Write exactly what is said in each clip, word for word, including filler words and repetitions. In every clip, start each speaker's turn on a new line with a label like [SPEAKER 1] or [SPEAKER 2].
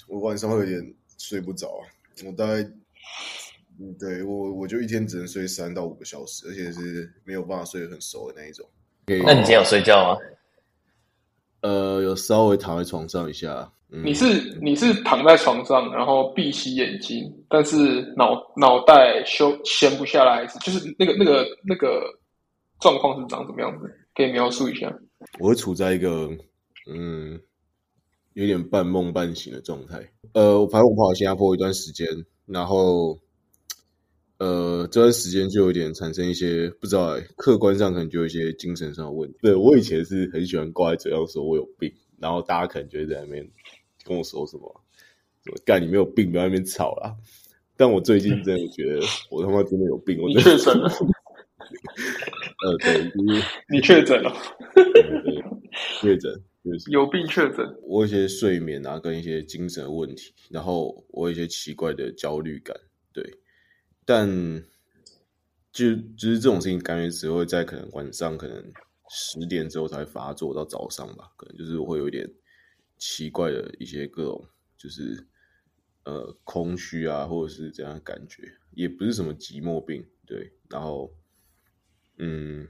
[SPEAKER 1] 我晚上会有点睡不着，我大概，对我我就一天只能睡三到五个小时，而且是没有办法睡得很熟的那一种。
[SPEAKER 2] 那你今天有睡觉吗？
[SPEAKER 1] 呃，有稍微躺在床上一下。嗯、
[SPEAKER 3] 你是你是躺在床上，然后闭起眼睛，但是脑脑袋休闲不下来，就是那个那个那个状况是长什么样子？可以描述一下？
[SPEAKER 1] 我会处在一个嗯有点半梦半醒的状态。呃，反正我跑到新加坡一段时间，然后呃这段时间就有点产生一些不知道、欸，客观上可能就有一些精神上的问题。对，我以前是很喜欢挂在嘴上说我有病，然后大家可能就会在那边跟我说什么“干你没有病，不要在那边吵啦”。但我最近真的觉得我他妈真的有病，我
[SPEAKER 3] 你确诊了？
[SPEAKER 1] 呃，对，就是
[SPEAKER 3] 你确诊了？
[SPEAKER 1] 对，确诊。就是
[SPEAKER 3] 有病确诊，
[SPEAKER 1] 我有一些睡眠啊，跟一些精神的问题，然后我有一些奇怪的焦虑感，对，但就就是这种事情，感觉只会在可能晚上可能十点之后才会发作，到早上吧，可能就是我会有一点奇怪的一些各种就是呃空虚啊，或者是这样的感觉，也不是什么寂寞病，对，然后嗯，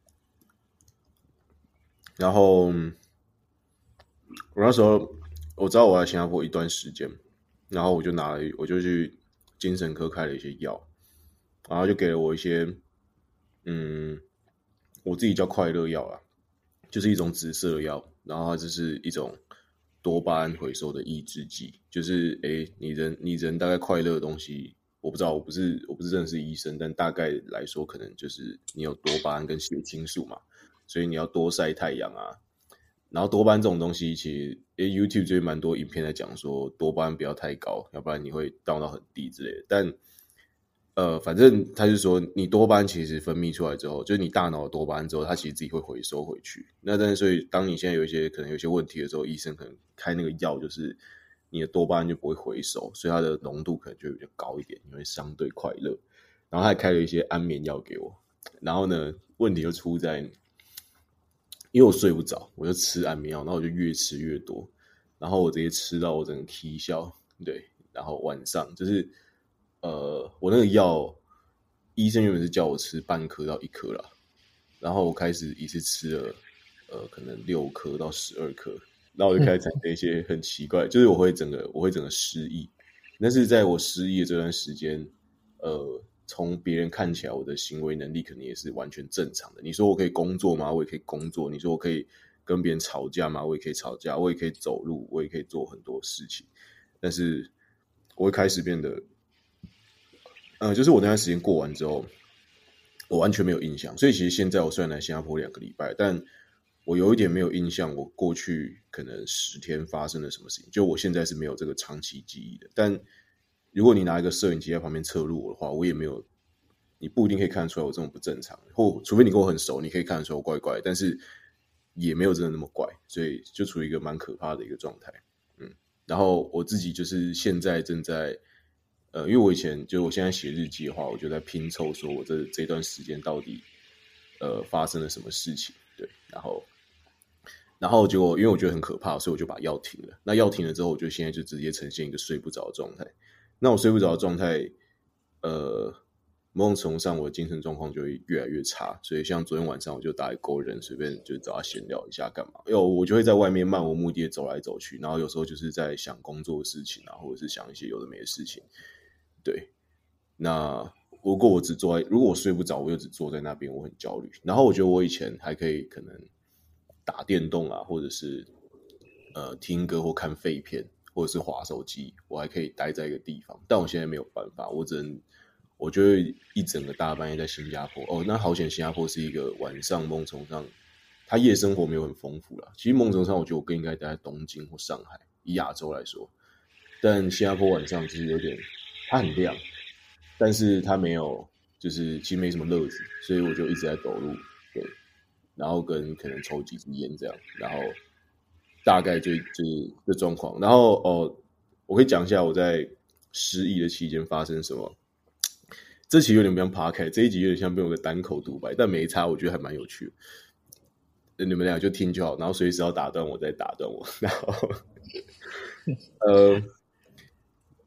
[SPEAKER 1] 然后。我那时候我知道我在新加坡一段时间，然后我就拿了，我就去精神科开了一些药，然后就给了我一些，嗯，我自己叫快乐药啊，就是一种紫色的药，然后它就是一种多巴胺回收的抑制剂，就是诶，你人你人大概快乐的东西，我不知道，我不是我不是认识医生，但大概来说，可能就是你有多巴胺跟血清素嘛，所以你要多晒太阳啊。然后多巴胺这种东西，其实诶 YouTube 就有蛮多影片在讲说多巴胺不要太高，要不然你会掉到很低之类的。但呃，反正他就说，你多巴胺其实分泌出来之后，就是你大脑的多巴胺之后，它其实自己会回收回去。那但是所以，当你现在有一些可能有一些问题的时候，医生可能开那个药，就是你的多巴胺就不会回收，所以它的浓度可能就会比较高一点，你会相对快乐。然后他还开了一些安眠药给我，然后呢，问题就出在。因为我睡不着，我就吃安眠药，然后我就越吃越多，然后我直接吃到我整个起笑，对，然后晚上就是呃，我那个药，医生原本是叫我吃半颗到一颗啦，然后我开始一次吃了呃可能六颗到十二颗，然后我就开始产生一些很奇怪，就是我会整个我会整个失忆，但是在我失忆的这段时间，呃。从别人看起来，我的行为能力肯定也是完全正常的。你说我可以工作吗？我也可以工作。你说我可以跟别人吵架吗？我也可以吵架。我也可以走路，我也可以做很多事情。但是我会开始变得，呃，就是我那段时间过完之后，我完全没有印象。所以其实现在我虽然来新加坡两个礼拜，但我有一点没有印象，我过去可能十天发生了什么事情。就我现在是没有这个长期记忆的，但。如果你拿一个摄影机在旁边侧录我的话，我也没有，你不一定可以看得出来我这种不正常，或除非你跟我很熟，你可以看得出来我怪怪，但是也没有真的那么怪，所以就处于一个蛮可怕的一个状态。嗯，然后我自己就是现在正在，呃，因为我以前就我现在写日记的话，我就在拼凑说我这这段时间到底呃发生了什么事情，对，然后。然后结果，因为我觉得很可怕，所以我就把药停了。那药停了之后，我就现在就直接呈现一个睡不着的状态。那我睡不着的状态，呃，某种程度上我的精神状况就会越来越差。所以像昨天晚上我就打给勾人，随便就找他闲聊一下干嘛。因为我就会在外面漫无目的的走来走去，然后有时候就是在想工作的事情啊，或者是想一些有的没的事情。对，那如果我只坐在，如果我睡不着，我就只坐在那边，我很焦虑。然后我觉得我以前还可以可能。打电动啊，或者是呃听歌或看废片，或者是滑手机，我还可以待在一个地方。但我现在没有办法，我只能我就会一整个大半夜在新加坡。哦，那好险，新加坡是一个晚上梦从上，它夜生活没有很丰富啦。其实梦从上，我觉得我更应该待在东京或上海，以亚洲来说。但新加坡晚上就是有点，它很亮，但是它没有，就是其实没什么乐子，所以我就一直在走路，对。然后跟可能抽几支烟这样，然后大概就就是这状况。然后哦，我可以讲一下我在失忆的期间发生什么。这期有点不像 podcast， 这一集有点像变有个单口独白，但没差，我觉得还蛮有趣的。你们俩就听就好，然后随时要打断我再打断我。然后，呃，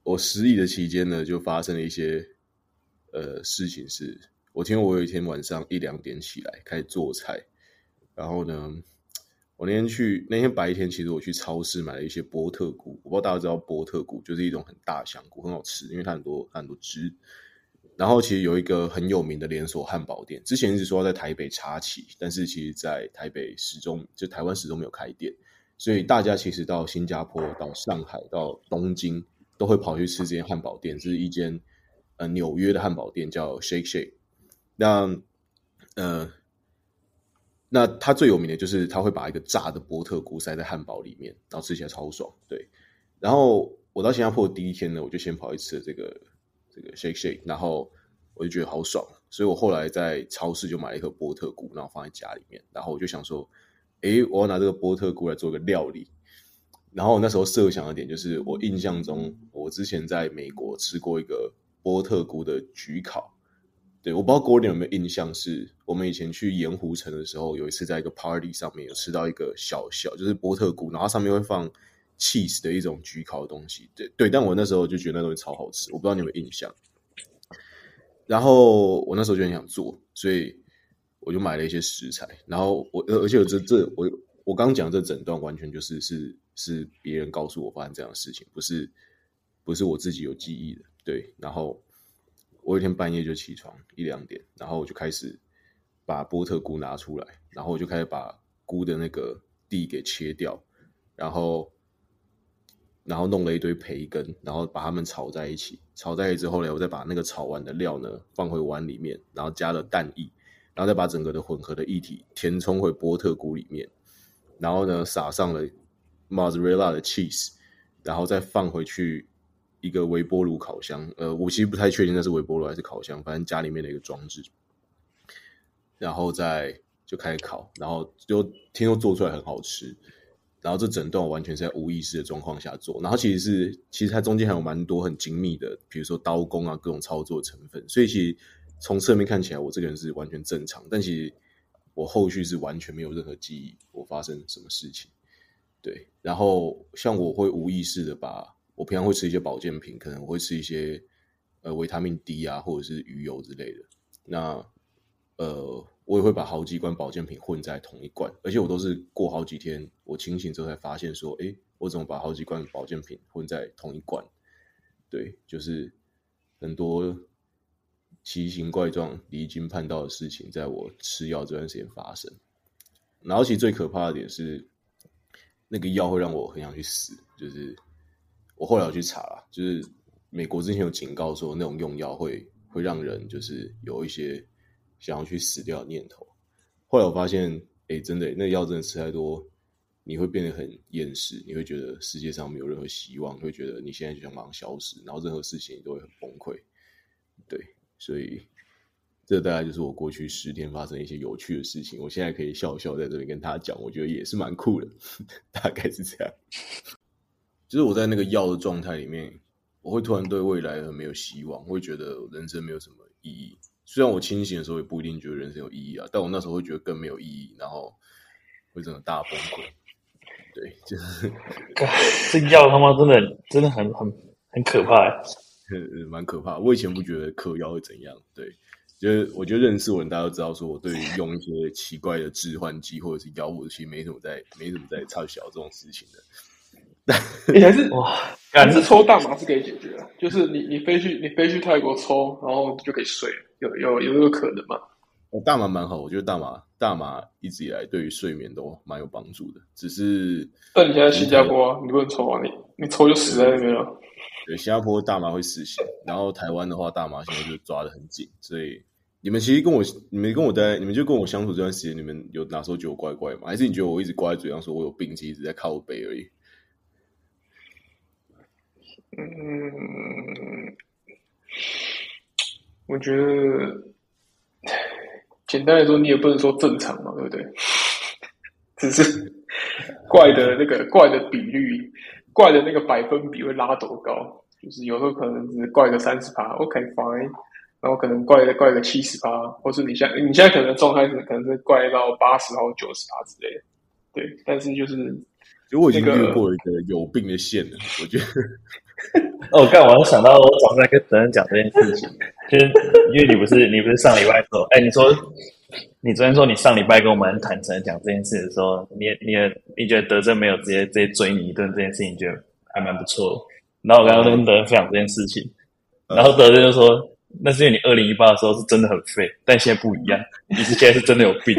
[SPEAKER 1] 我失忆的期间呢，就发生了一些呃事情是，我听我有一天晚上一两点起来开始做菜，然后呢，我那天去那天白天，其实我去超市买了一些波特菇，我不知道大家知道波特菇就是一种很大的香菇，很好吃，因为它很多它很多汁。然后其实有一个很有名的连锁汉堡店，之前一直说要在台北插旗，但是其实在台北始终就台湾始终没有开店，所以大家其实到新加坡、到上海、到东京都会跑去吃这间汉堡店，这是一间呃纽约的汉堡店，叫 Shake Shake。那呃，那它最有名的就是它会把一个炸的波特菇塞在汉堡里面，然后吃起来超爽。对，然后我到新加坡的第一天呢，我就先跑去吃了这个。这个 shake shake， 然后我就觉得好爽，所以我后来在超市就买了一颗波特菇，然后放在家里面，然后我就想说，诶，我要拿这个波特菇来做一个料理。然后我那时候设想的点就是，我印象中我之前在美国吃过一个波特菇的焗烤，对，我不知道 Gordon 有没有印象，是我们以前去盐湖城的时候，有一次在一个 party 上面有吃到一个小小就是波特菇，然后上面会放cheese 的一种焗烤的东西，对对，但我那时候就觉得那东西超好吃，我不知道你有没有印象。然后我那时候就很想做，所以我就买了一些食材，然后我而且这这我我刚讲这整段完全就是是是别人告诉我发生这样的事情，不是不是我自己有记忆的，对。然后我有一天半夜就起床一两点，然后我就开始把波特菇拿出来，然后我就开始把菇的那个蒂给切掉，然后。然后弄了一堆培根，然后把它们炒在一起。炒在一起之后呢，我再把那个炒完的料呢放回碗里面，然后加了蛋液，然后再把整个的混合的液体填充回波特菇里面，然后呢撒上了 mozzarella 的 cheese， 然后再放回去一个微波炉烤箱。呃，我其实不太确定那是微波炉还是烤箱，反正家里面的一个装置。然后再就开始烤，然后就听说做出来很好吃。然后这整段我完全是在无意识的状况下做，然后其实是其实它中间还有蛮多很精密的，比如说刀工啊各种操作成分，所以其实从侧面看起来我这个人是完全正常，但其实我后续是完全没有任何记忆我发生什么事情。对，然后像我会无意识的把我平常会吃一些保健品，可能我会吃一些呃维他命 D 啊或者是鱼油之类的，那呃我也会把好几罐保健品混在同一罐，而且我都是过好几天我清醒之后才发现说，诶，我怎么把好几罐保健品混在同一罐？对，就是很多奇形怪状离经叛道的事情在我吃药这段时间发生。然后其实最可怕的点是那个药会让我很想去死，就是我后来有去查啦，就是美国之前有警告说那种用药会会让人就是有一些想要去死掉的念头。后来我发现，哎，真的，那个药真的吃太多，你会变得很厌世，你会觉得世界上没有任何希望，你会觉得你现在就想马上消失，然后任何事情你都会很崩溃。对，所以这大概就是我过去十天发生一些有趣的事情。我现在可以笑笑在这边跟大家讲，我觉得也是蛮酷的，大概是这样。就是我在那个药的状态里面，我会突然对未来很没有希望，会觉得人生没有什么意义。虽然我清醒的时候也不一定觉得人生有意义啊，但我那时候会觉得更没有意义，然后会真的大崩溃。对，就是
[SPEAKER 2] 这药他妈真的真的很很很可怕耶，
[SPEAKER 1] 蛮可怕。我以前不觉得嗑药会怎样，对，就是我觉得认识我的人大家都知道，说我对于用一些奇怪的致幻剂或者是药物，其实没什么在没什么在插小这种事情的。
[SPEAKER 3] 你还是
[SPEAKER 2] 哇，
[SPEAKER 3] 还是抽大麻是可以解决的，就是你你飞去你飞去泰国抽，然后就可以睡了，有有有这个可能吗？
[SPEAKER 1] 大麻蛮好，我觉得大麻大麻一直以来对于睡眠都蛮有帮助的，只是
[SPEAKER 3] 但你现在新加坡啊，你不能抽啊，你你抽就死在那边了。
[SPEAKER 1] 对，新加坡大麻会死刑，然后台湾的话，大麻现在就抓得很紧，所以你们其实跟我你们跟我待，你们就跟我相处这段时间，你们有哪时候觉得我怪怪吗？还是你觉得我一直挂在嘴上说我有病，其实一直在靠背而已？
[SPEAKER 3] 嗯，我觉得简单来说，你也不能说正常嘛，对不对？只是怪的那个怪的比率，怪的那个百分比会拉多高？就是有时候可能只是怪个三十趴 ，OK fine， 然后可能怪的怪个七十趴，或是你现在你现在可能状态是可能是怪到八十或九十趴之类的，对。但是就是，
[SPEAKER 1] 就我已经越过一个有病的线了，我觉得。
[SPEAKER 2] 哦，干，我要想到我早上跟德恩讲这件事情，就是因为你不是你不是上礼拜说，哎，你说你昨天说你上礼拜跟我们很坦诚的讲这件事的时候，你你你觉得德正没有直接直接追你一顿这件事情，觉得还蛮不错的。然后我刚刚跟德恩分享这件事情，然后德正就说，那是因为你二零一八的时候是真的很废，但现在不一样，你是现在是真的有病。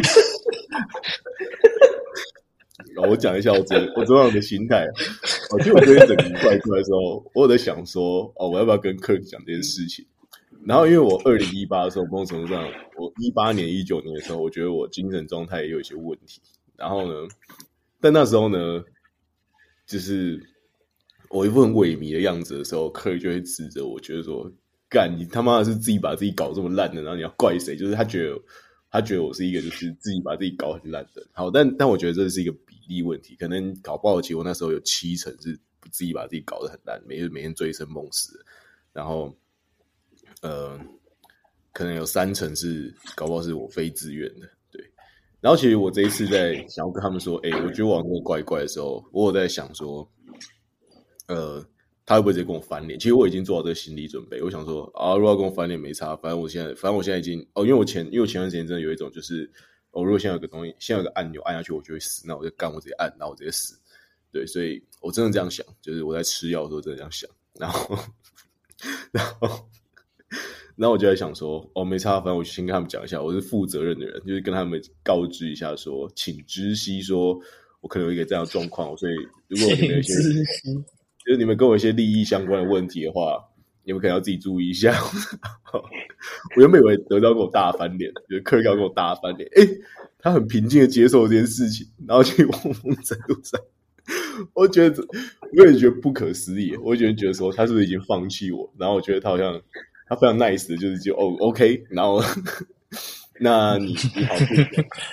[SPEAKER 1] 我讲一下我昨我昨晚的心态。我其实我昨天整个礼拜出来的时候，我有在想说，哦，我要不要跟 Kirk 讲这件事情？然后因为我二零一八的时候，某种程度上，我一八年、一九年的时候，我觉得我精神状态也有一些问题。然后呢，但那时候呢，就是我一副很萎靡的样子的时候，Kirk 就会指责我，觉得说，干你他妈的是自己把自己搞这么烂的，然后你要怪谁？就是他觉得。他觉得我是一个就是自己把自己搞很烂的，好，但但我觉得这是一个比例问题，可能搞不好其实我那时候有七成是自己把自己搞得很烂，每日每天醉生梦死，然后呃，可能有三成是搞不好是我非自愿的，对。然后其实我这一次在想要跟他们说，哎、欸，我觉得我那个怪怪的时候，我有在想说，呃。他会不会直接跟我翻脸？其实我已经做好这个心理准备。我想说啊，如果要跟我翻脸没差，反正我现在，反正我现在已经哦，因为我前因为我前段时间真的有一种就是，哦，如果现在有个东西，现在有个按钮按下去，我就会死，那我就干，我直接按，然后我直接死。对，所以我真的这样想，就是我在吃药的时候真的这样想，然后，然后，然后我就在想说，哦，没差，反正我先跟他们讲一下，我是负责任的人，就是跟他们告知一下说，请知悉说我可能有一个这样的状况，所以如果你们有一些。就是你们跟我一些利益相关的问题的话，你们可能要自己注意一下。我原本以为得到跟我大翻脸，觉得克尔要跟我大翻脸，哎、欸，他很平静的接受这件事情，然后去望风程度上，我觉得我也觉得不可思议，我觉得觉得说他是不是已经放弃我？然后我觉得他好像他非常 nice 的，就是就哦 OK， 然后那你你好不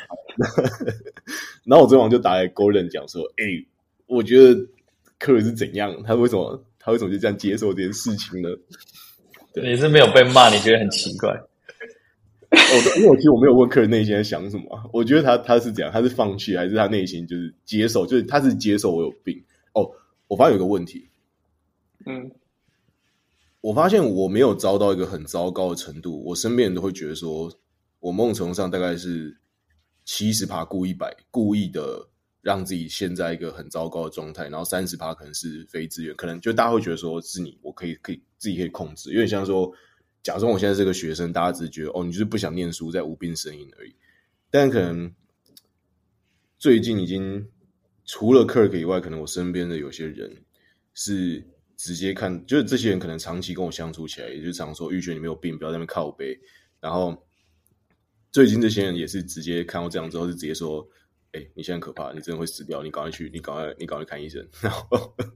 [SPEAKER 1] 然后我昨晚就打给 Gordon 讲说，哎、欸，我觉得。克尔是怎样？他为什么他为什么就这样接受这件事情呢？
[SPEAKER 2] 你是没有被骂，你觉得很奇怪？
[SPEAKER 1] 哦，因为我其实我没有问克尔内心在想什么、啊，我觉得他他是怎样？他是放弃，还是他内心就是接受？就是他是接受我有病。哦，我发现有个问题，
[SPEAKER 3] 嗯，
[SPEAKER 1] 我发现我没有糟到一个很糟糕的程度，我身边人都会觉得说，我某种程度上大概是七十趴故意摆故意的。让自己陷在一个很糟糕的状态，然后 百分之三十 可能是非自愿，可能就大家会觉得说是你，我可以可以自己可以控制，有点像说，假装我现在是个学生，大家只是觉得哦，你就是不想念书，在无病呻吟而已。但可能最近已经除了 Kirk 以外，可能我身边的有些人是直接看，就是这些人可能长期跟我相处起来，也就常说玉璇你没有病，不要在那边靠背。然后最近这些人也是直接看到这样之后，是直接说。哎、欸，你现在很可怕，你真的会死掉，你赶快去，你赶快，你赶快看医生。然后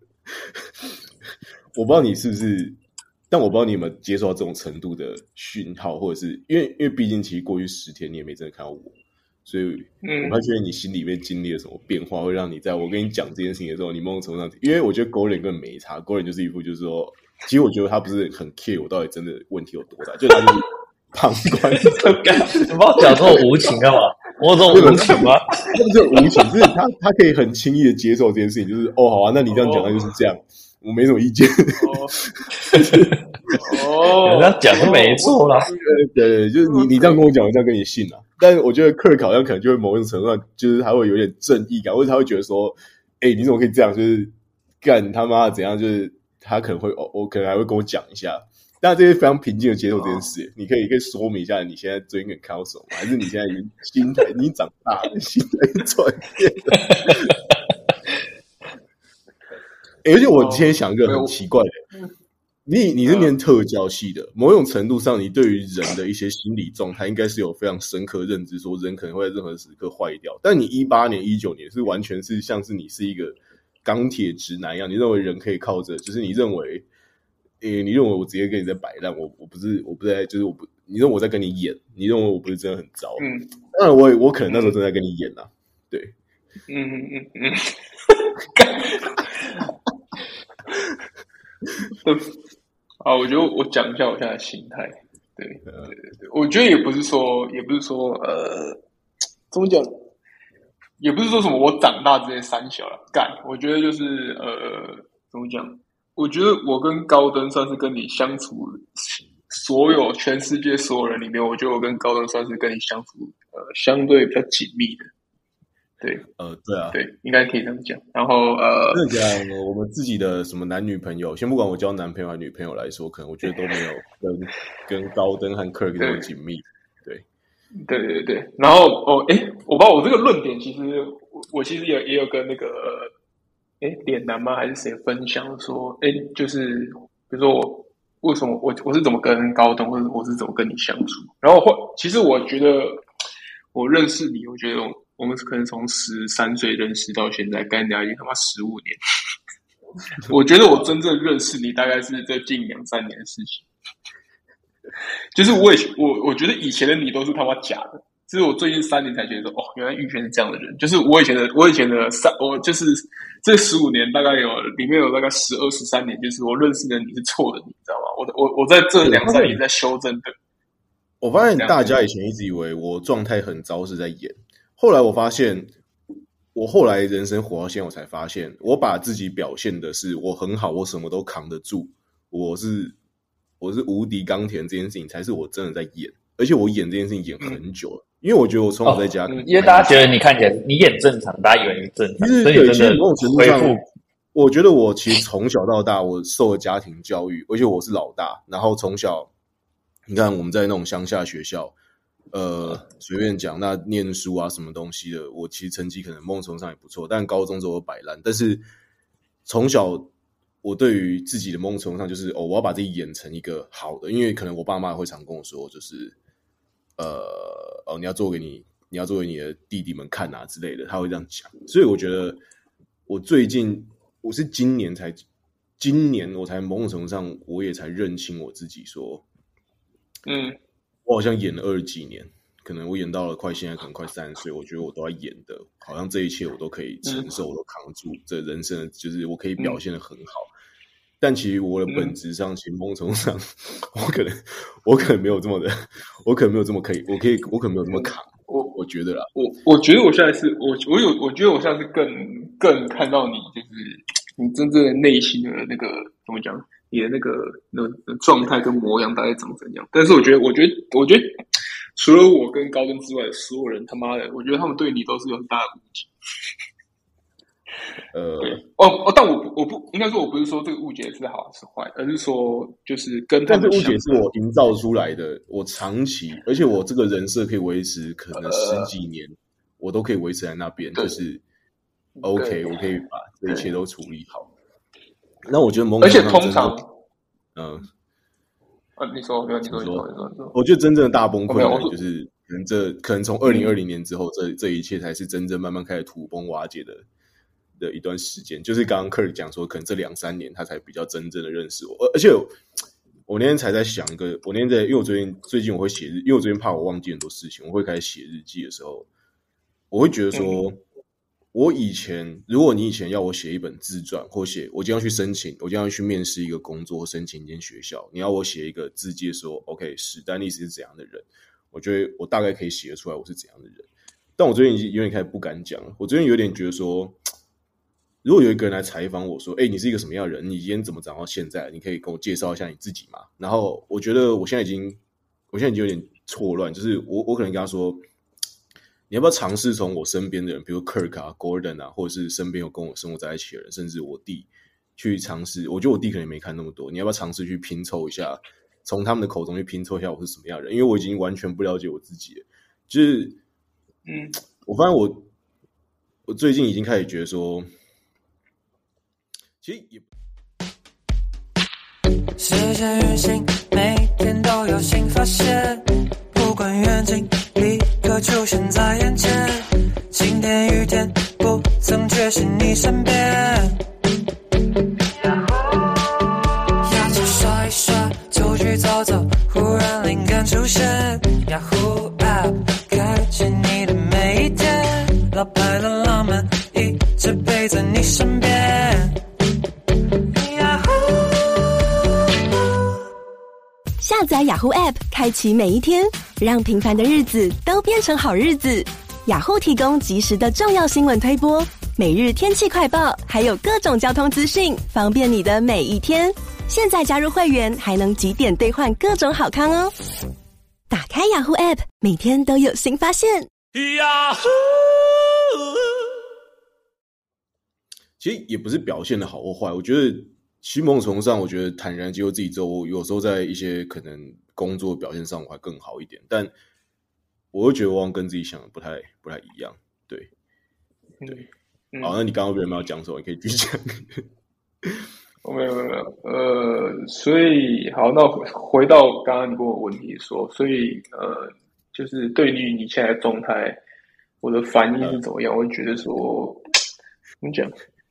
[SPEAKER 1] 我不知道你是不是，但我不知道你有没有接受到这种程度的讯号，或者是因为因为毕竟其实过去十天你也没真的看到我，所以我不太确定你心里面经历了什么变化，会让你在我跟你讲这件事情的时候，你某种程度上，因为我觉得狗脸根本没差，狗脸就是一副就是说，其实我觉得他不是很 care 我到底真的问题有多大，就他就是旁观。
[SPEAKER 2] 你把我讲这么无情干嘛？我有这种无情吗？
[SPEAKER 1] 他不是无情，就是他他可以很轻易的接受这件事情，就是哦好啊，那你这样讲，那就是这样，我没什么意见。
[SPEAKER 3] 哦，
[SPEAKER 2] 这样讲是没错啦。
[SPEAKER 1] 对对，就是你你这样跟我讲，我这样跟你信啊。但是我觉得克尔好像可能就会某种程度上，就是他会有点正义感，或者他会觉得说，哎、欸，你怎么可以这样？就是干他妈怎样？就是他可能会，我、哦、可能还会跟我讲一下。但这些非常平静的接受这件事，你可以可以说明一下你现在最近看到什么，还是你现在已经心态已经长大了，心态转变了？欸、而且我今天想一个很奇怪的，你你是念特教系的，某种程度上，你对于人的一些心理状态应该是有非常深刻认知，说人可能会在任何时刻坏掉。但你一八年、一九年是完全是像是你是一个钢铁直男一样，你认为人可以靠着，就是你认为。诶、欸，你认为我直接跟你在摆烂？我我不是我不在，就是我不，你认为我在跟你演？你认为我不是真的很糟？
[SPEAKER 3] 嗯，
[SPEAKER 1] 当然我也我可能那时候正在跟你演啊，对，
[SPEAKER 3] 嗯嗯嗯嗯，对，啊，我觉得我讲一下我现在的心态，对对对对，我觉得也不是说，也不是说，呃，怎么讲？也不是说什么我长大这些三小了，干，我觉得就是呃，怎么讲？ 我觉得我跟高登算是跟你相处所有全世界所有人里面，我觉得我跟高登算是跟你相处呃相对比较紧密的。对，
[SPEAKER 1] 呃，对啊，
[SPEAKER 3] 对，应该可以这样讲。然后呃，
[SPEAKER 1] 真的讲我们自己的什么男女朋友，先不管我交男朋友还是女朋友来说，可能我觉得都没有跟跟高登和 Kirk 这么紧密。对，
[SPEAKER 3] 对对对。然后哦，哎，我不知道我这个论点，其实我我其实也也有跟那个哎脸男吗还是谁分享说，哎，就是比如说我为什么我我是怎么跟高登，或者我是怎么跟你相处。然后或其实我觉得我认识你，我觉得我。我们可能从十三岁认识到现在，干人家已经他妈十五年。我觉得我真正认识你，大概是这近两三年的事情。就是我以前我我觉得以前的你都是他妈假的，就是我最近三年才觉得哦，原来玉轩是这样的人。就是我以前的我以前的三，我就是这十五年大概有里面有大概十二十三年，就是我认识的你是错的，你知道吗？我我我在这两三年在修正的。
[SPEAKER 1] 我发现大家以前一直以为我状态很糟是在演。后来我发现，我后来人生活到现在，我才发现，我把自己表现的是我很好，我什么都扛得住，我是我是无敌钢铁这件事情，才是我真的在演，而且我演这件事情演很久了，嗯、因为我觉得我从小在家、
[SPEAKER 2] 哦嗯，因为大家觉得你看起来你演正常，大家以为你正常，所以
[SPEAKER 1] 对，
[SPEAKER 2] 真的
[SPEAKER 1] 某种程度上，我觉得我其实从小到大，我受了家庭教育，而且我是老大，然后从小，你看我们在那种乡下学校。呃，随便讲，那念书啊，什么东西的，我其实成绩可能某种程度上也不错，但高中之后我摆烂。但是从小，我对于自己的某种程度上就是，哦，我要把自己演成一个好的，因为可能我爸妈会常跟我说，就是，呃，哦，你要做给你，你要做给你的弟弟们看啊之类的，他会这样讲。所以我觉得，我最近，我是今年才，今年我才某种程度上，我也才认清我自己，说，
[SPEAKER 3] 嗯。
[SPEAKER 1] 我好像演了二十几年，可能我演到了快现在可能快三十岁，我觉得我都在演的，好像这一切我都可以承受，嗯、我都扛住，这人生的就是我可以表现得很好。嗯、但其实我的本质上，嗯、其实某种程度上，我可能我可能没有这么的，我可能没有这么可以，我可以我可能没有这么扛。我我觉得啦，
[SPEAKER 3] 我我觉得我现在是我我有我觉得我现在是更更看到你就是你真正的内心的那个怎么讲？你的那个那状态跟模样大概长怎样？但是我觉得，我觉得，我觉得，除了我跟高登之外的所有人，他妈的，我觉得他们对你都是有很大的误解。
[SPEAKER 1] 呃，
[SPEAKER 3] 哦哦，但我不，我不应该说，我不是说这个误解是好是坏，而是说就是跟他们。
[SPEAKER 1] 但是误解是我营造出来的，我长期，而且我这个人设可以维持可能十几年，呃、我都可以维持在那边，就是 OK， 我可以把这一切都处理好。那我觉得某种程度上，
[SPEAKER 3] 而且通常，
[SPEAKER 1] 嗯，
[SPEAKER 3] 啊，你说，你说，你说，你说，你说，
[SPEAKER 1] 我觉得真正的大崩溃呢，就是可能这可能从二零二零年之后，这这一切才是真正慢慢开始土崩瓦解的的一段时间。就是刚刚 Kirk 讲说，可能这两三年他才比较真正的认识我，而且我，我那天才在想一个，我那天在，因为我最近最近我会写日，因为我最近怕我忘记很多事情，我会开始写日记的时候，我会觉得说。嗯我以前，如果你以前要我写一本自传，或写我今天要去申请，我今天要去面试一个工作或申请一间学校，你要我写一个自介说 ，OK， 史丹利是怎样的人，我觉得我大概可以写得出来我是怎样的人。但我最近有点开始不敢讲了，我最近有点觉得说，如果有一个人来采访我说，哎、欸，你是一个什么样的人？你今天怎么长到现在？你可以跟我介绍一下你自己吗？然后我觉得我现在已经，我现在已经有点错乱，就是我我可能跟他说。你要不要尝试从我身边的人，比如 Kirk 啊、Gordon 啊，或者是身边有跟我生活在一起的人，甚至我弟，去尝试？我觉得我弟可能没看那么多，你要不要尝试去拼凑一下，从他们的口中去拼凑一下我是什么样的人？因为我已经完全不了解我自己了。就是，嗯，我发现我，我最近已经开始觉得说，其实也。
[SPEAKER 4] 世界运行，每天都有新发现，不管远近。立刻出现在眼前，晴天雨天不曾缺席你身边。牙齿刷一刷，就去走走，忽然灵感出现。Yahoo App 开启你的每一天，老派的浪漫一直陪在你身边。
[SPEAKER 5] 下载雅虎 App， 开启每一天，让平凡的日子都变成好日子。雅虎提供即时的重要新闻推播， 每日天气快报，还有各种交通资讯，方便你的每一天。现在加入会员，还能几点兑换各种好康哦！打开雅虎 App， 每天都有新发现。
[SPEAKER 4] 雅虎，
[SPEAKER 1] 其实也不是表现的好或坏，我觉得其实某种程度上，我觉得坦然接受自己之后，我有时候在一些可能工作表现上我还更好一点，但我会觉得我好像跟自己想的不太不太一样。对，对，嗯、好，那你刚刚有没有要讲什么？你可以继续讲。
[SPEAKER 3] 我没有没有没有，呃，所以好，那回到刚刚你问我问题说，所以呃，就是对于你现在的状态，我的反应是怎么样？我会觉得说，怎么讲？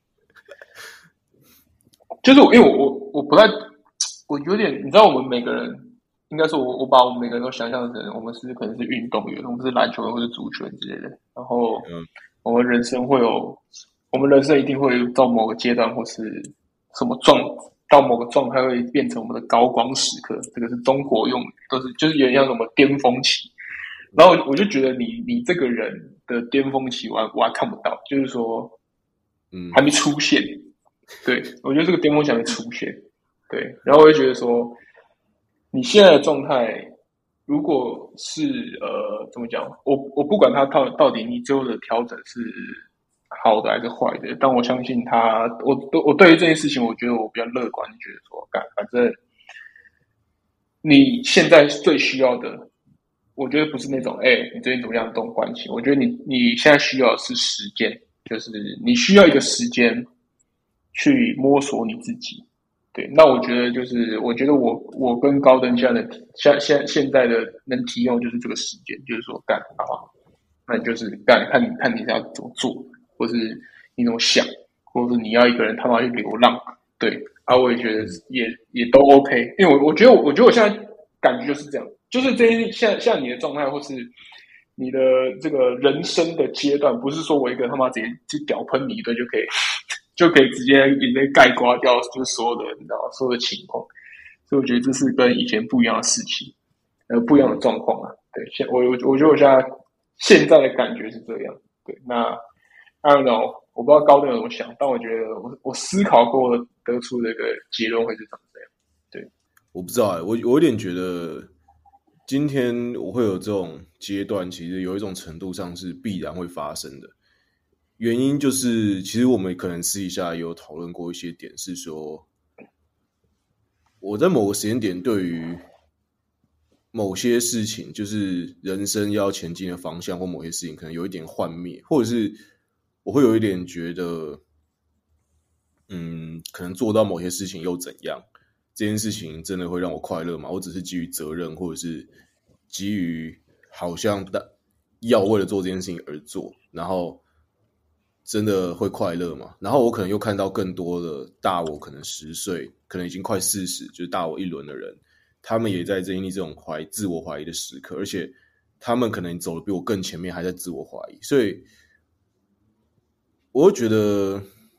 [SPEAKER 3] 就是因为我我我不太，我有点，你知道，我们每个人，应该说我我把我们每个人都想象成，我们是可能是运动员，我们是篮球员或者足球员之类的，然后我们人生会有，我们人生一定会到某个阶段或是。什么状到某个状态会变成我们的高光时刻，这个是中国用语，都是就是有点像什么巅峰期。然后我就觉得你你这个人的巅峰期我还我还看不到，就是说，嗯，还没出现。对，我觉得这个巅峰期还没出现。对，然后我就觉得说，你现在的状态，如果是呃怎么讲，我我不管它到到底你最后的调整是。好的还是坏的？但我相信他，我我对于这件事情，我觉得我比较乐观，觉得说，干，反正你现在最需要的，我觉得不是那种，哎、欸，你最近怎么样这种关系？我觉得你你现在需要的是时间，就是你需要一个时间去摸索你自己。对，那我觉得就是，我觉得我我跟高登现在的现现现在的能提供就是这个时间，就是说干好，那你就是干，看你看你要怎么做。或是你怎么想，或是你要一个人他妈去流浪，对啊，我也觉得也也都 OK， 因为我我觉得我觉得我现在感觉就是这样，就是这些像像你的状态，或是你的这个人生的阶段，不是说我一个他妈直接去屌喷你一顿就可以就可以直接直接概括掉就是所有的你知道所有的情况，所以我觉得这是跟以前不一样的事情，呃，不一样的状况啊。对，现我我觉得我现在现在的感觉是这样，对，那。I don't know， 我不知道高登有怎么想，但我觉得我我思考过得出的一个结论会是长这样。对，
[SPEAKER 1] 我不知道、欸，我我有点觉得今天我会有这种阶段，其实有一种程度上是必然会发生的。原因就是，其实我们可能私底下也有讨论过一些点，是说我在某个时间点对于某些事情，就是人生要前进的方向或某些事情，可能有一点幻灭，或者是。我会有一点觉得，嗯，可能做到某些事情又怎样？这件事情真的会让我快乐吗？我只是基于责任，或者是基于好像要为了做这件事情而做，然后真的会快乐吗？然后我可能又看到更多的大我可能十岁，可能已经快四十，就是大我一轮的人，他们也在经历这种怀自我怀疑的时刻，而且他们可能走得比我更前面，还在自我怀疑，所以。我会觉得，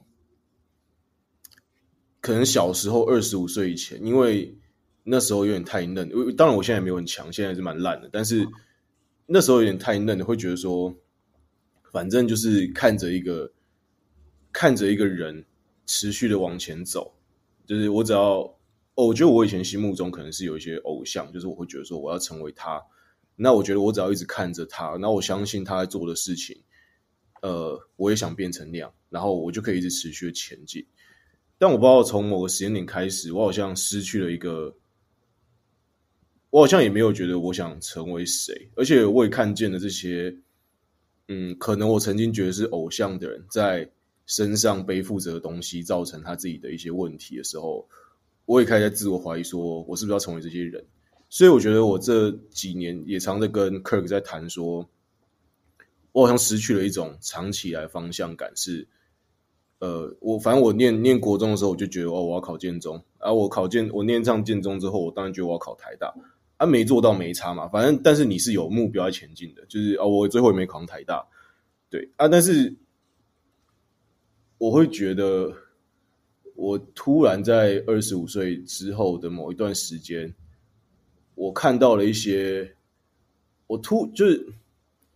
[SPEAKER 1] 可能小时候二十五岁以前，因为那时候有点太嫩。当然，我现在也没有很强，现在是蛮烂的。但是那时候有点太嫩的，会觉得说，反正就是看着一个看着一个人持续的往前走，就是我只要，哦，我觉得我以前心目中可能是有一些偶像，就是我会觉得说我要成为他。那我觉得我只要一直看着他，那我相信他在做的事情。呃，我也想变成那样，然后我就可以一直持续的前进。但我不知道从某个时间点开始，我好像失去了一个，我好像也没有觉得我想成为谁，而且我也看见了这些，嗯，可能我曾经觉得是偶像的人，在身上背负着的东西，造成他自己的一些问题的时候，我也开始在自我怀疑，说我是不是要成为这些人？所以我觉得我这几年也常在跟 Kirk 在谈说。我好像失去了一种长期来方向感是，呃，我反正我念念国中的时候，我就觉得哦，我要考建中，啊，我考建我念上建中之后，我当然觉得我要考台大，啊，没做到没差嘛，反正但是你是有目标在前进的，就是哦，我最后也没考上台大，对啊，但是我会觉得，我突然在二十五岁之后的某一段时间，我看到了一些，我突就是。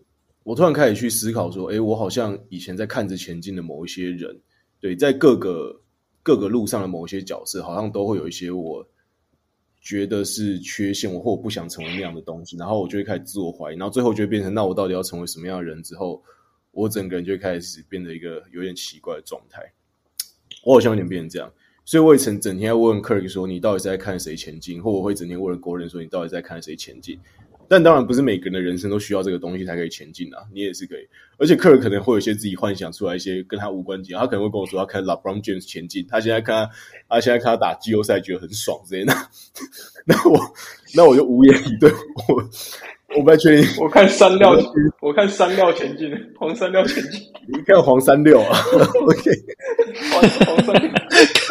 [SPEAKER 1] 我突然开始去思考说，诶，我好像以前在看着前进的某一些人，对，在各个各个路上的某一些角色，好像都会有一些我觉得是缺陷，我或我不想成为那样的东西，然后我就会开始自我怀疑，然后最后就会变成，那我到底要成为什么样的人？之后，我整个人就会开始变得一个有点奇怪的状态。我好像有点变成这样，所以我也曾整天在问 Kirk 说，你到底是在看谁前进？或我会整天问国人说，你到底在看谁前进？但当然不是每个人的人生都需要这个东西才可以前进啊，你也是可以。而且 Kirk 可能会有一些自己幻想出来一些跟他无关节，他可能会跟我说他看 LeBron James 前进，他现在看他，他现在看他打季后赛觉得很爽之类的。那我那我就无言以对，我我不太确定。
[SPEAKER 3] 我看三料，我看三料前进，黄三料前进。
[SPEAKER 1] 你看黄三六啊 ？OK，
[SPEAKER 3] 黄黄三六。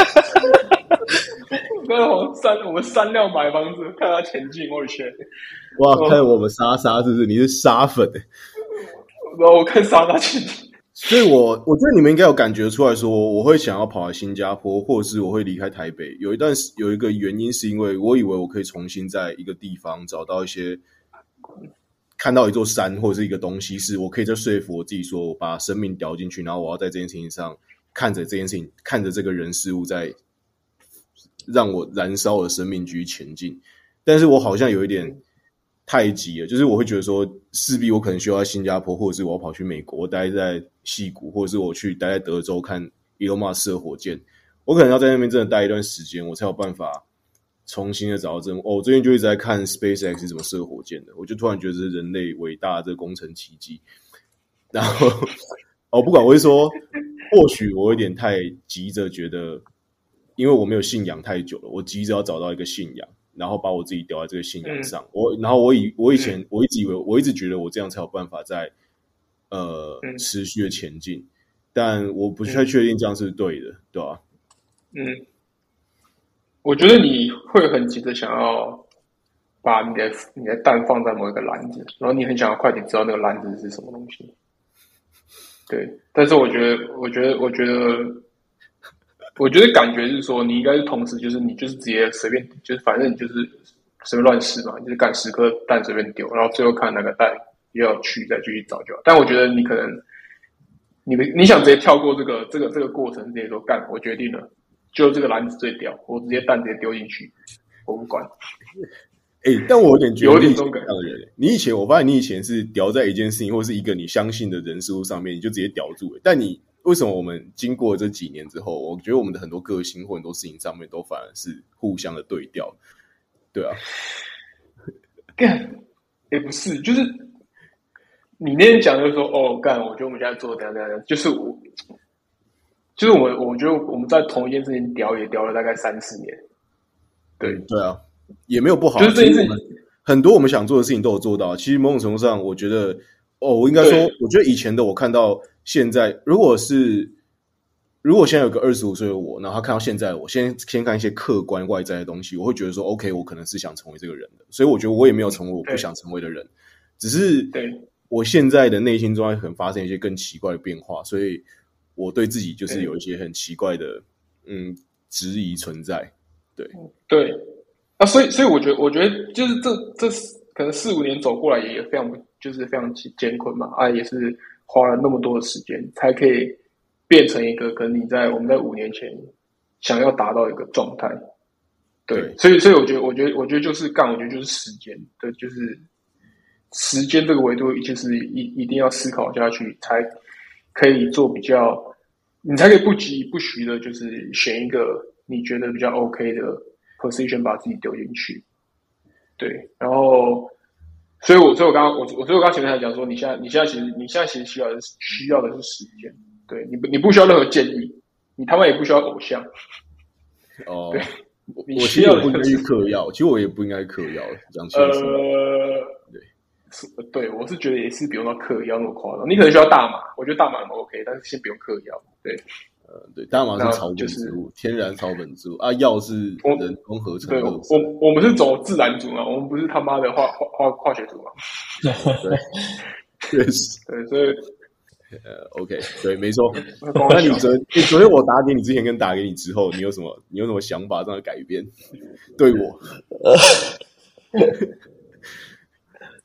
[SPEAKER 3] 跟黄三，我们三料买房子，看他前进，我的天！
[SPEAKER 1] 哇，看我们莎莎是不是？你是沙粉欸？
[SPEAKER 3] 然后我看莎莎前进，
[SPEAKER 1] 所以我我觉得你们应该有感觉出来说，我会想要跑来新加坡，或者是我会离开台北。有一段有一个原因是因为我以为我可以重新在一个地方找到一些，看到一座山或者是一个东西，是我可以再说服我自己说，我把生命掉进去，然后我要在这件事情上看着这件事情，看着这个人事物在让我燃烧我的生命继续前进。但是我好像有一点太急了，就是我会觉得说，势必我可能需要在新加坡，或者是我要跑去美国，我待在矽谷，或者是我去待在德州看 Elon Musk 射火箭，我可能要在那边真的待一段时间，我才有办法重新的找到这种。哦，我最近就一直在看 SpaceX 是怎么射火箭的，我就突然觉得这是人类伟大的这个工程奇迹。然后，哦，不管我会说，或许我有点太急着觉得，因为我没有信仰太久了，我急着要找到一个信仰。然后把我自己丢在这个信仰上，嗯、我然后我以我以前、嗯、我一直以为我一直觉得我这样才有办法在呃、嗯、持续的前进，但我不太确定这样是对的，嗯、对吧？
[SPEAKER 3] 嗯，我觉得你会很急着想要把你的你的蛋放在某一个篮子，然后你很想要快点知道那个篮子是什么东西。对，但是我觉得，我觉得，我觉得。我觉得感觉是说，你应该是同时就是你就是直接随便，就是反正你就是随便乱试嘛，就是干十颗蛋随便丢，然后最后看哪个蛋比较有趣再继续找就好。但我觉得你可能你的你想直接跳过这个这个这个过程，直接说干，我决定了，就这个篮子最屌，我直接蛋直接丢进去，我不管。
[SPEAKER 1] 哎、欸，但我有点觉得
[SPEAKER 3] 有点这种感觉。
[SPEAKER 1] 你以前我发现你以前是屌在一件事情或是一个你相信的人事物上面，你就直接屌住了，但你。为什么我们经过这几年之后，我觉得我们的很多个性或很多事情上面都反而是互相的对调，对啊，
[SPEAKER 3] 干也不是，就是你那天讲就是说，哦，干，我觉得我们现在做的怎样怎样，就是我，就是我们，我觉得我们在同一件事情屌也屌了大概三四年，对
[SPEAKER 1] 对啊，也没有不好，
[SPEAKER 3] 就是这件事情，
[SPEAKER 1] 很多我们想做的事情都有做到。其实某种程度上，我觉得，哦，我应该说，我觉得以前的我看到。现在，如果是如果现在有个二十五岁的我，然后他看到现在的我，先先看一些客观外在的东西，我会觉得说 ，OK， 我可能是想成为这个人的，所以我觉得我也没有成为我不想成为的人，只是我现在的内心中可能发生一些更奇怪的变化，所以我对自己就是有一些很奇怪的嗯质疑存在，对
[SPEAKER 3] 对啊，所以所以我觉得我觉得就是这这可能四五年走过来也非常就是非常艰困嘛，啊也是。花了那么多的时间，才可以变成一个跟你在我们在五年前想要达到一个状态。对，对所以所以我觉得，我觉得，我觉得就是干，我觉得就是时间，对，就是时间这个维度，就是一一定要思考下去，才可以做比较，你才可以不急不徐的，就是选一个你觉得比较 OK 的 position， 把自己丢进去。对，然后。所以我，所以我刚刚，我我所以我刚刚前面才讲说，你现在，你现在其实，你现在其实需要的是需要的是时间，对你不，你不需要任何建议，你他妈也不需要偶像。
[SPEAKER 1] 哦，对，我我其实我不应该去嗑药，其实我也不应该嗑药，讲清楚。
[SPEAKER 3] 呃，对，对，我是觉得也是不用到嗑药那么夸张，你可能需要大麻，我觉得大麻很 OK， 但是先不用嗑药，对。
[SPEAKER 1] 呃，对，大麻是草本植物，就是、天然草本植物啊，药是人工合成的。
[SPEAKER 3] 对，我我们是走自然组嘛，我们不是他妈的化化化化学组嘛。
[SPEAKER 1] 对，确实。
[SPEAKER 3] 对，所以
[SPEAKER 1] 呃 ，OK， 对，没错。那你昨你昨天我打给你之前跟打给你之后，你有什么你有什么想法上的改变？对我，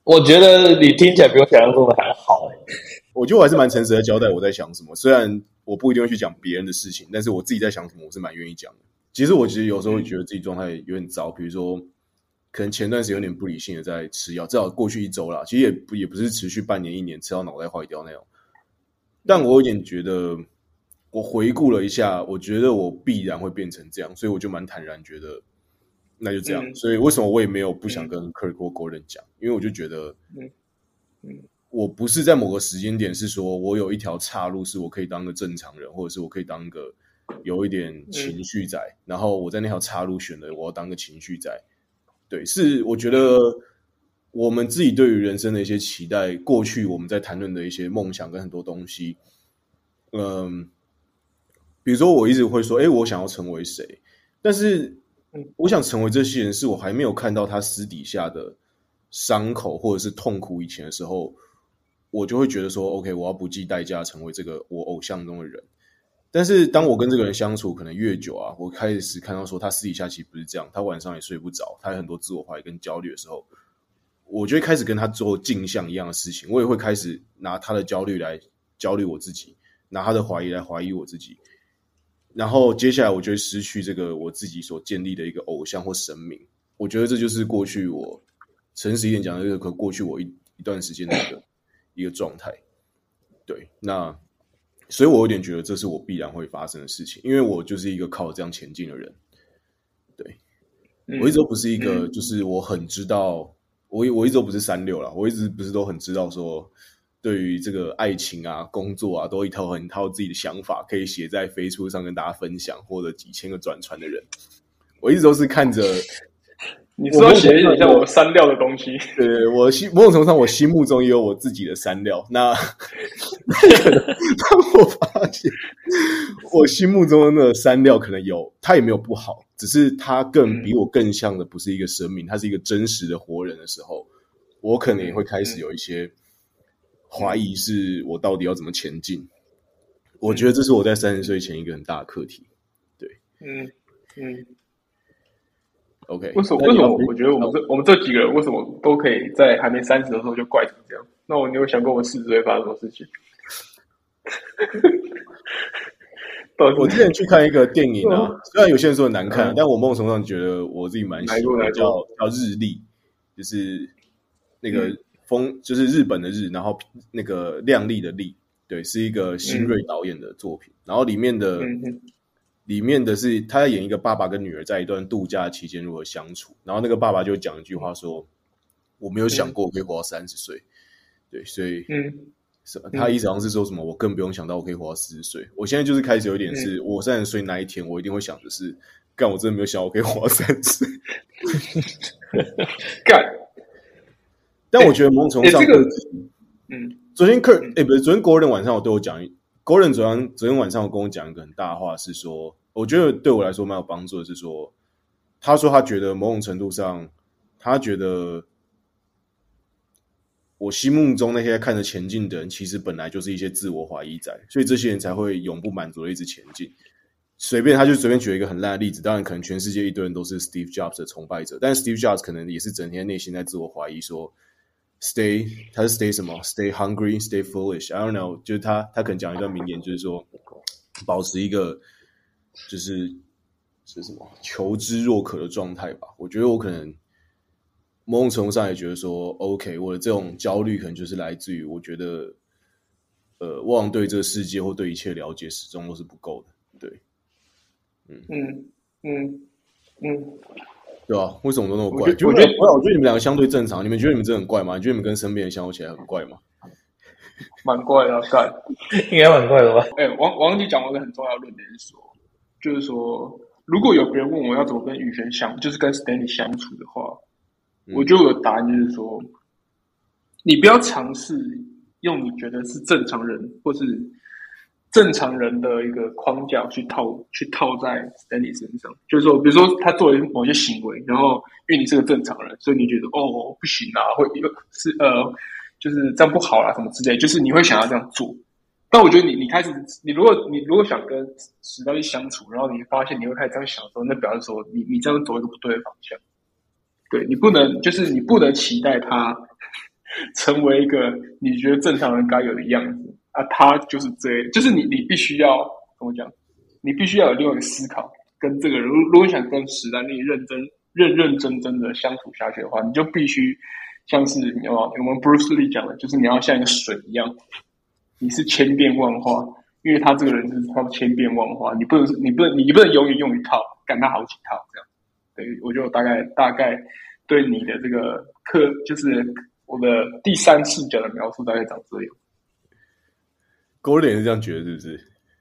[SPEAKER 2] 我觉得你听起来比我想象中的还好哎、欸。
[SPEAKER 1] 我觉得我还是蛮诚实的交代我在想什么，虽然我不一定会去讲别人的事情，但是我自己在想什么，我是蛮愿意讲的。其实我其实有时候会觉得自己状态有点糟，比如说可能前段时间有点不理性的在吃药，至少过去一周啦，其实也不也不是持续半年一年吃到脑袋坏掉那种。但我有点觉得，我回顾了一下，我觉得我必然会变成这样，所以我就蛮坦然觉得那就这样。嗯、所以为什么我也没有不想跟 Kirk 或 Gordon 讲，因为我就觉得，嗯嗯。我不是在某个时间点是说我有一条岔路是我可以当个正常人，或者是我可以当个有一点情绪在、嗯、然后我在那条岔路选了我要当个情绪在。对，是我觉得我们自己对于人生的一些期待，过去我们在谈论的一些梦想跟很多东西，嗯，比如说我一直会说诶我想要成为谁，但是我想成为这些人是我还没有看到他私底下的伤口或者是痛苦以前的时候，我就会觉得说 OK 我要不计代价成为这个我偶像中的人。但是当我跟这个人相处可能越久啊，我开始看到说他私底下其实不是这样，他晚上也睡不着，他有很多自我怀疑跟焦虑的时候，我就会开始跟他做镜像一样的事情，我也会开始拿他的焦虑来焦虑我自己，拿他的怀疑来怀疑我自己，然后接下来我就会失去这个我自己所建立的一个偶像或神明。我觉得这就是过去我诚实一点讲的这个过去我 一, 一段时间的一个一个状态。对，那所以我有点觉得这是我必然会发生的事情，因为我就是一个靠这样前进的人。对、嗯、我一直都不是一个就是我很知道我我一直都不是三六啦，我一直不是都很知道说对于这个爱情啊工作啊都一套很套自己的想法可以写在 Facebook 上跟大家分享或者几千个转传的人。我一直都是看着
[SPEAKER 3] 你说写一点像我三料的东西，
[SPEAKER 1] 对，我心某种程度上，我心目中也有我自己的三料。那可能当我发现我心目中的那个三料可能有，他也没有不好，只是他更比我更像的不是一个生命，他是一个真实的活人的时候，我可能也会开始有一些怀疑，是我到底要怎么前进。我觉得这是我在三十岁前一个很大的课题。对，
[SPEAKER 3] 嗯嗯。
[SPEAKER 1] OK，
[SPEAKER 3] 为什么？为什么？我觉得我们这我们这几个人为什么都可以在还没三十的时候就怪成这样？那我你有想过我们四十岁发生什么事情？
[SPEAKER 1] 我之前去看一个电影啊，虽然有些人说很难看，嗯、但我某种程度上觉得我自己蛮喜欢的，叫叫日历，就是那个风，嗯、就是日本的日，然后那个亮丽的丽，对，是一个新锐导演的作品，嗯、然后里面的。嗯里面的是他在演一个爸爸跟女儿在一段度假期间如何相处，然后那个爸爸就讲一句话说：“我没有想过我可以活到三十岁。”对，所以嗯，他意思好像是说什么，我更不用想到我可以活到四十岁。我现在就是开始有一点是，我三十岁那一天，我一定会想的是，干，我真的没有想到我可以活到三十岁。
[SPEAKER 3] 干，
[SPEAKER 1] 但我觉得某种程度上，
[SPEAKER 3] 欸这个、嗯，
[SPEAKER 1] 昨天 Kirk， 哎、欸，不是，昨天 Gordon 晚上我对我讲。Gordon 昨天昨天晚上跟我讲一个很大的话，是说，我觉得对我来说蛮有帮助的，是说，他说他觉得某种程度上，他觉得我心目中那些看着前进的人，其实本来就是一些自我怀疑仔，所以这些人才会永不满足的一直前进。随便他就随便举了一个很烂的例子，当然可能全世界一堆人都是 Steve Jobs 的崇拜者，但是 Steve Jobs 可能也是整天内心在自我怀疑说。Stay， 他是 stay 什么 ？Stay hungry, stay foolish. I don't know， 就是他，他可能讲一段名言，就是说，保持一个就是是什么求知若渴的状态吧。我觉得我可能某种程度上也觉得说 ，OK， 我的这种焦虑可能就是来自于我觉得，呃，我好像对这个世界或对一切了解始终都是不够的。对，
[SPEAKER 3] 嗯嗯嗯嗯。
[SPEAKER 1] 对啊，为什么都那么怪？我觉得，我觉得，我觉得你们两个相对正常。你们觉得你们真的很怪吗？你觉得你们跟身边人相处起来很怪吗？
[SPEAKER 3] 蛮怪的，干，
[SPEAKER 2] 应该蛮怪的吧？
[SPEAKER 3] 哎、欸，王王弟讲过一个很重要的论点是说，就是说，如果有别人问我要怎么跟宇轩相，就是跟 Stanley 相处的话，嗯、我就有答案，就是说，你不要尝试用你觉得是正常人或是。正常人的一个框架去套去套在 Stanley 身上，就是说，比如说他做了某些行为，然后因为你是个正常人，所以你觉得哦不行啊，会是呃就是这样不好啦、啊、什么之类，就是你会想要这样做。但我觉得你你开始你如果你如果想跟史黛丽相处，然后你发现你会开始这样想的时候，那表示说你你这样走一个不对的方向。对，你不能就是你不能期待他成为一个你觉得正常人该有的样子啊，他就是这样，就是你你必须要怎么讲？你必须要有另外一个思考，跟这个人，如果你想跟史丹利认真、认认真真的相处下去的话，你就必须像是你要我们 Bruce Lee 讲的，就是你要像一个水一样，你是千变万化，因为他这个人就是他千变万化，你不能你不能你不能永远用一套，干他好几套这样。对，我就大概大概对你的这个课，就是我的第三视角的描述，大概长这样。
[SPEAKER 1] Gordon 是这样觉得是不是？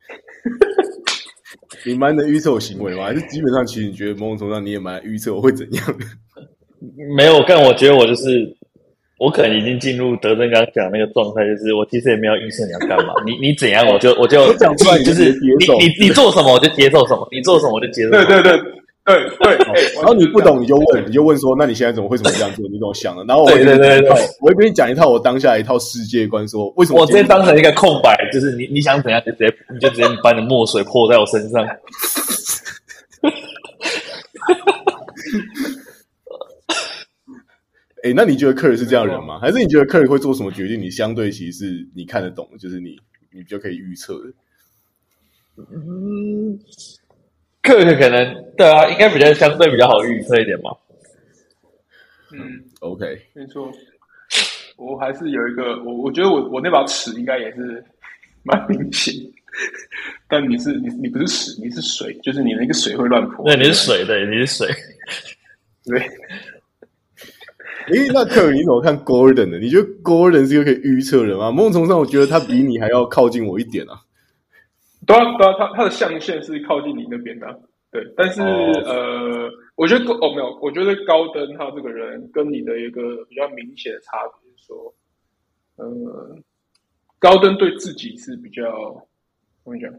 [SPEAKER 1] 你蛮能预测我行为吗？还是基本上其实你觉得某种程度上你也蛮能预测我会怎样的？
[SPEAKER 2] 没有，但我觉得我就是我可能已经进入德正刚讲那个状态，就是我其实也没有预测你要干嘛，你你怎样我就我就
[SPEAKER 1] 讲出来你
[SPEAKER 2] 就是你你你做什么我就接受什么，你做什么我就接受什么。
[SPEAKER 3] 对对对。对对、欸，
[SPEAKER 1] 然后你不懂你就问，你就问说，那你现在怎么为什么这样做？你怎么想的？然后我会
[SPEAKER 2] 对对对对，
[SPEAKER 1] 我会跟你讲一套我当下一套世界观，说为什么
[SPEAKER 2] 我直接当成一个空白，就是你你想怎样就直接你就直接把你的墨水泼在我身上。
[SPEAKER 1] 哎、欸，那你觉得克尔是这样的人吗？还是你觉得克尔会做什么决定？你相对其实是你看得懂的，就是你你比较可以预测的。
[SPEAKER 2] 嗯。克尔可能对啊，应该比较相对比较好预测一点嘛。
[SPEAKER 3] 嗯
[SPEAKER 1] ，OK，
[SPEAKER 3] 没错。我还是有一个，我我觉得我我那把尺应该也是蛮明显，但你是你你不是屎，你是水，就是你那个水会乱泼。
[SPEAKER 2] 对，你是水，对，你是水。
[SPEAKER 3] 对。
[SPEAKER 1] 诶，那克尔你怎么看 Gordon 的？你觉得 Gordon 是一个可以预测人吗？某种程度上，我觉得他比你还要靠近我一点啊。
[SPEAKER 3] 对啊，对啊，他他的象限是靠近你那边的、啊，对。但是、oh. 呃，我觉得哦没有，我觉得高登他这个人跟你的一个比较明显的差别是说，呃，高登对自己是比较怎么讲？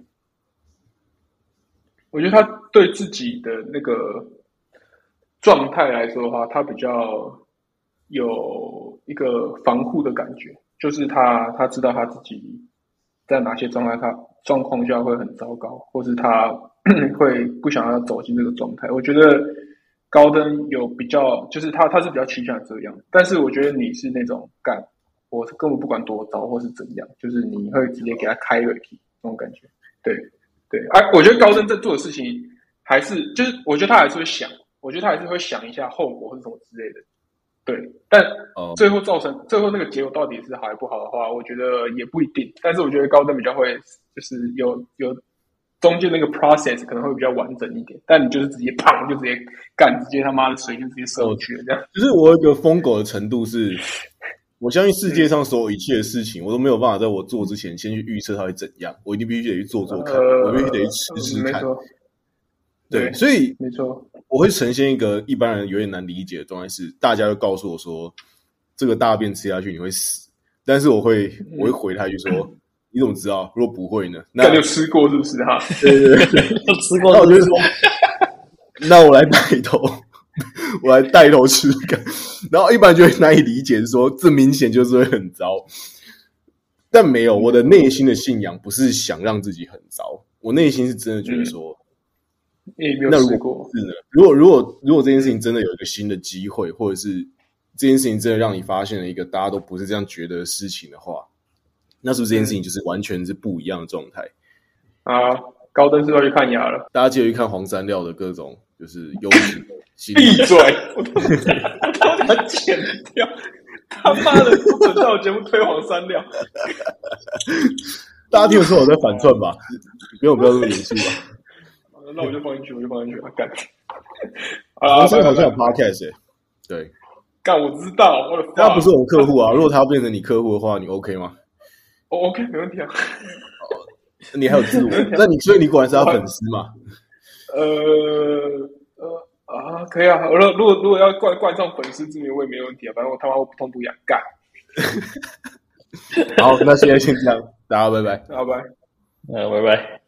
[SPEAKER 3] 我觉得他对自己的那个状态来说的话，他比较有一个防护的感觉，就是他他知道他自己在哪些状态他。状况下会很糟糕，或是他会不想要走进这个状态。我觉得高登有比较，就是他他是比较趋向这样，但是我觉得你是那种干，我根本不管多糟或是怎样，就是你会直接给他开瑞 key 那种感觉。对对，啊，我觉得高登在做的事情还是就是，我觉得他还是会想，我觉得他还是会想一下后果或是什么之类的。对，但最后造成、oh. 最后那个结果到底是好还不好的话，我觉得也不一定。但是我觉得高登比较会，就是有有中间那个 process 可能会比较完整一点。但你就是直接砰就直接干，直接他妈的水就直接射过去了，这样。
[SPEAKER 1] 就是我有一个疯狗的程度是，我相信世界上所有一切的事情，我都没有办法在我做之前先去预测它会怎样，我一定必须得去做做看，呃、我必须得去试试看。
[SPEAKER 3] 嗯、
[SPEAKER 1] 对, 对，所以
[SPEAKER 3] 没错。
[SPEAKER 1] 我会呈现一个一般人有点难理解的状态，是大家会告诉我说，这个大便吃下去你会死，但是我会我会回他一句说，嗯、你怎么知道？如果不会呢？那
[SPEAKER 3] 你有吃过是不是哈？
[SPEAKER 1] 对对对，
[SPEAKER 2] 有吃过。
[SPEAKER 1] 那我就说，那我来带头，我来带头吃看。然后一般人就会难以理解，说这明显就是会很糟。但没有，我的内心的信仰不是想让自己很糟，我内心是真的觉得说。嗯
[SPEAKER 3] 也没有试过。
[SPEAKER 1] 是的，如果如果如果这件事情真的有一个新的机会，或者是这件事情真的让你发现了一个大家都不是这样觉得的事情的话，那是不是这件事情就是完全是不一样的状态？
[SPEAKER 3] 啊，高登是要去看牙了。
[SPEAKER 1] 大家记得去看黄山料的各种就是优质的心理。
[SPEAKER 3] 闭嘴！我他妈把它剪掉！他妈的，不准在我节目推黄山料。
[SPEAKER 1] 大家听得出我在反串吧？不用不要这么严肃吧。
[SPEAKER 3] 那我就放进去，我就放进去，干。
[SPEAKER 1] 黄山好像有 podcast 欸，对。
[SPEAKER 3] 干，我知道，我的。
[SPEAKER 1] 他不是我客户啊，如果他变成你客户的话，你 OK 吗？
[SPEAKER 3] 我、oh, OK， 没问题啊。
[SPEAKER 1] 你还有自我，那你所以你果然是他粉丝嘛？
[SPEAKER 3] 呃呃啊，可以啊。我如果如果要冠冠上粉丝之名，我也没问题啊。反正我他妈我不痛不痒，干。
[SPEAKER 1] 好，那现在先这样，大家拜拜，
[SPEAKER 3] 拜拜，
[SPEAKER 2] 嗯，拜拜。